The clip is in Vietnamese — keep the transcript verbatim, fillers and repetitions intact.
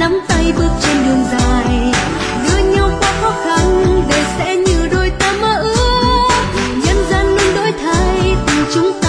nắm tay bước trên đường dài, đưa nhau qua khó khăn đời sẽ như đôi ta mơ ước. Nhân gian luôn đổi thay, tình chúng